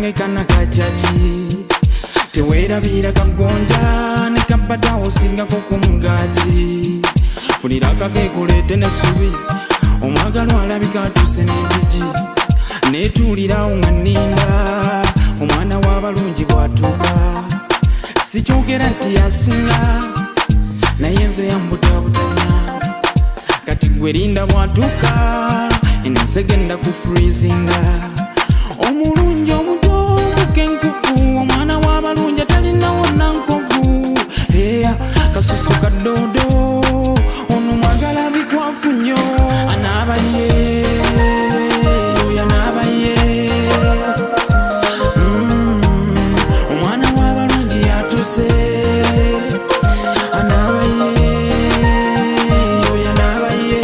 kange kana kachachi tewerabira kagonja ne kabata osinga ko kumugati funira kakekulete ne subi omwagalo alabika tusenebiji netulira unganinda omwana w'abalungi bwatuka sikyogera nti yasinga naye nze yambutabutanya kati gwerinda bwatuka enensegenda ku freezinga omulungi omuto mukenkufu omwana w'abalungi atalinawo nankovu eya kasusu kadodo ono mwagala bikwafu nnyo anabaye oyo anabaye omwana w'abalungi yatuse anabaye oyo anabaye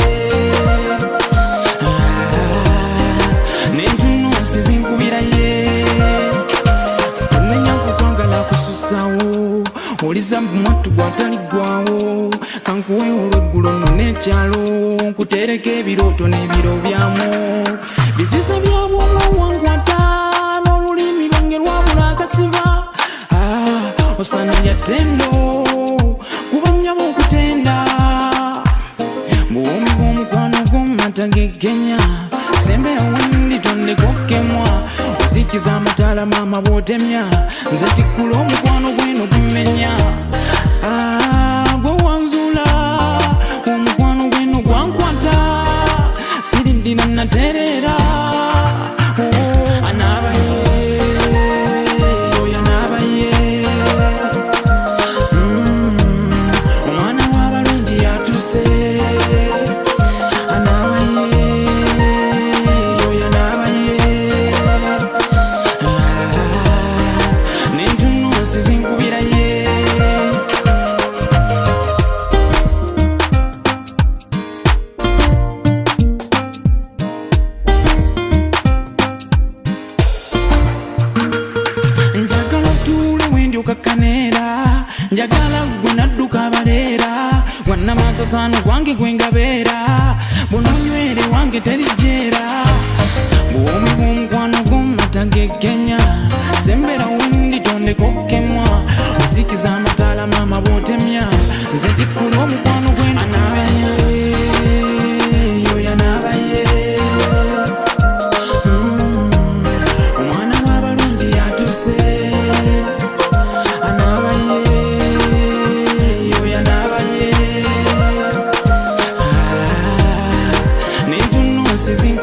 nentunusi zinkubiraye onenya kukwagala kususawo oliza mwattu gwataligwawo kankuwe olweggulo nno n'ekyalo nkutereka ebirooto n'ebiro byamu bisiza byabwongo wankwata n'olulimi lwange lwabula akasiba osana yatendo kubanyabo okutenda buwomi bw'omukwano gw'omumata geggenya sembera wendi tondekokemwa ozikiza amatala maama bw'otemya nze tikkula omukwano gweno gumenya gwe wanzula omukwano gweno gwankwata sirindina naterera anabaye oyo anabaye omwana w'abalungi yatuse anabaye oyo anabaye nentunusi zinkubiraye njagala otuule wendyokakanera njagala gwe nadduka abaleera wannamasasano gwange gwengabeera bunonywere wange terijjeera buwomi bw'omukwano gw'omumata geggenya sembera wendi tondekokemwa ozikiza amatala maama bw'otemya nze tikkula omukwano gweno anabaye oyo anabaye omwana w'abalungi yatuse anabaye oyo anabaye nentunusi